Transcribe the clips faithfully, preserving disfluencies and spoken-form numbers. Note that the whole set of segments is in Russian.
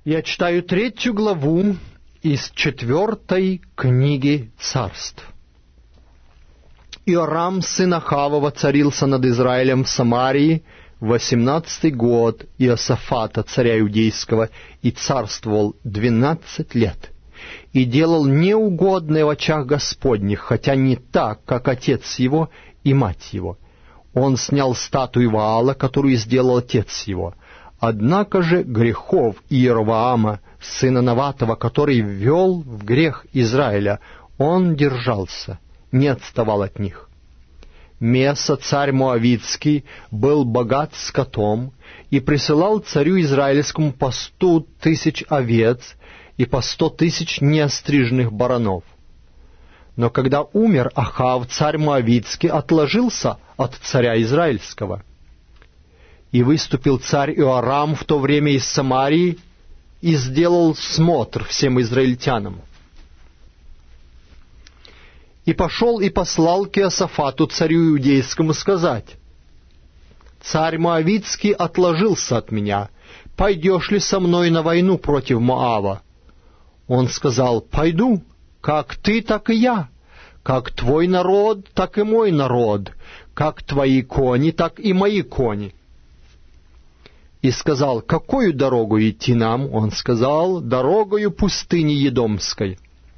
Я читаю третью главу из четвертой книги Царств. Иорам, сын Ахава, воцарился над Израилем в Самарии восемнадцатый год Иосафата, царя иудейского, и царствовал двенадцать лет, и делал неугодное в очах Господних, хотя не так, как отец его и мать его. Он снял статую Ваала, которую сделал отец его. Однако же грехов Иеровоама, сына Наватова, который ввел в грех Израиля, он держался, не отставал от них. Меса, царь Моавитский, был богат скотом и присылал царю израильскому по сто тысяч овец и по сто тысяч неостриженных баранов. Но когда умер Ахав, царь Моавитский отложился от царя израильского. И выступил царь Иорам в то время из Самарии и сделал смотр всем израильтянам. И пошел и послал к Иосафату, царю иудейскому, сказать: «Царь Моавитский отложился от меня. Пойдешь ли со мной на войну против Моава?» Он сказал: «Пойду, как ты, так и я, как твой народ, так и мой народ, как твои кони, так и мои кони». И сказал: «Какую дорогу идти нам?» Он сказал: «Дорогою пустыни Едомской».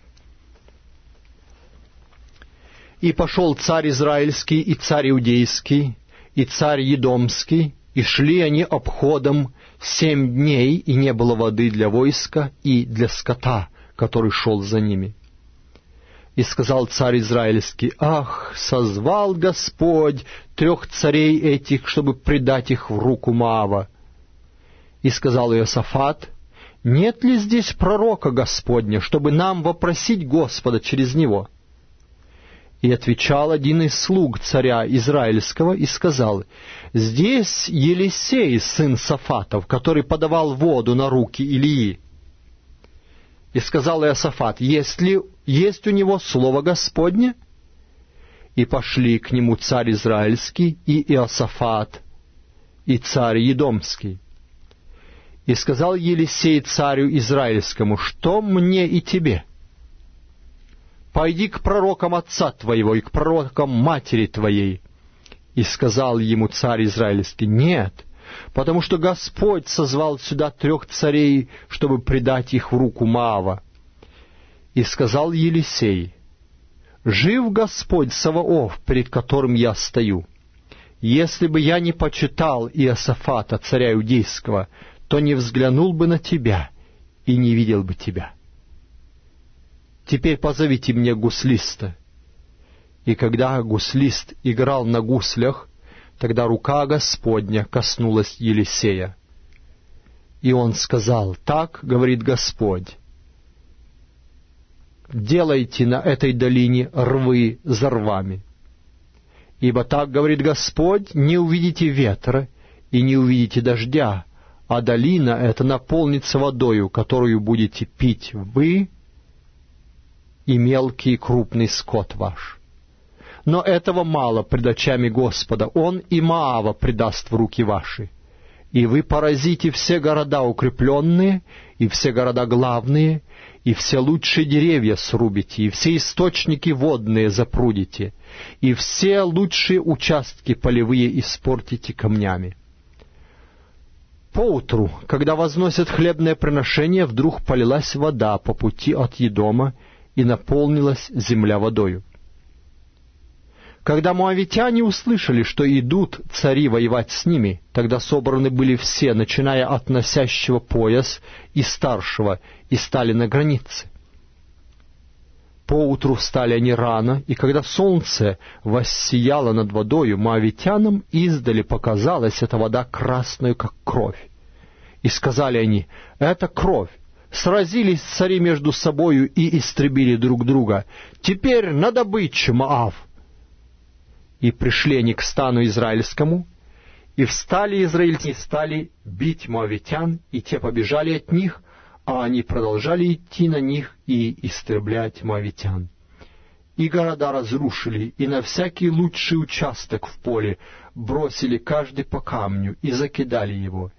И пошел царь израильский, и царь иудейский, и царь едомский, и шли они обходом семь дней, и не было воды для войска и для скота, который шел за ними. И сказал царь израильский: «Ах, созвал Господь трех царей этих, чтобы предать их в руку Моава». И сказал Иосафат: «Нет ли здесь пророка Господня, чтобы нам вопросить Господа через него?» И отвечал один из слуг царя израильского и сказал: «Здесь Елисей, сын Сафатов, который подавал воду на руки Илии». И сказал Иосафат: «Есть ли есть у него слово Господне?» И пошли к нему царь израильский и Иосафат, и царь едомский. И сказал Елисей царю израильскому: «Что мне и тебе? Пойди к пророкам отца твоего и к пророкам матери твоей». И сказал ему царь израильский: «Нет, потому что Господь созвал сюда трех царей, чтобы предать их в руку Моава». И сказал Елисей: «Жив Господь Саваоф, перед которым я стою, если бы я не почитал Иосафата, царя иудейского, то не взглянул бы на тебя и не видел бы тебя. Теперь позовите мне гуслиста». И когда гуслист играл на гуслях, тогда рука Господня коснулась Елисея. И он сказал: «Так говорит Господь: делайте на этой долине рвы за рвами. Ибо так говорит Господь: не увидите ветра и не увидите дождя, а долина эта наполнится водою, которую будете пить вы и мелкий и крупный скот ваш. Но этого мало пред очами Господа, Он и Моава предаст в руки ваши. И вы поразите все города укрепленные, и все города главные, и все лучшие деревья срубите, и все источники водные запрудите, и все лучшие участки полевые испортите камнями». Поутру, когда возносят хлебное приношение, вдруг полилась вода по пути от Едома, и наполнилась земля водою. Когда моавитяне услышали, что идут цари воевать с ними, тогда собраны были все, начиная от носящего пояс и старшего, и стали на границе. Поутру встали они рано, и когда солнце воссияло над водою, моавитянам издали показалась эта вода красной, как кровь. И сказали они: «Это кровь». Сразились цари между собою и истребили друг друга. Теперь на добычу, Моав. И пришли они к стану израильскому, и встали израильтяне, и стали бить моавитян, и те побежали от них, а они продолжали идти на них и истреблять моавитян. И города разрушили, и на всякий лучший участок в поле бросили каждый по камню и закидали его.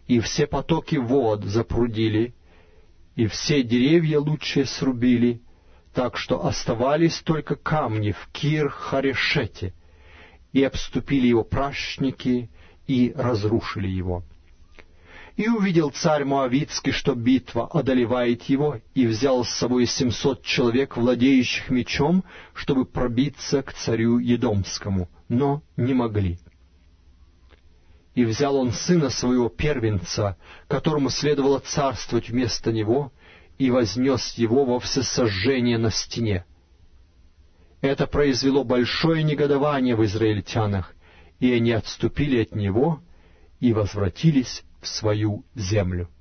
и все потоки вод запрудили, и все деревья лучшие срубили, так что оставались только камни в Кир-Харешете, и обступили его пращники, и разрушили его. И увидел царь Моавитский, что битва одолевает его, и взял с собой семьсот человек, владеющих мечом, чтобы пробиться к царю Едомскому, но не могли. И взял он сына своего первенца, которому следовало царствовать вместо него, и вознес его во всесожжение на стене. Это произвело большое негодование в израильтянах, и они отступили от него и возвратились в свою землю.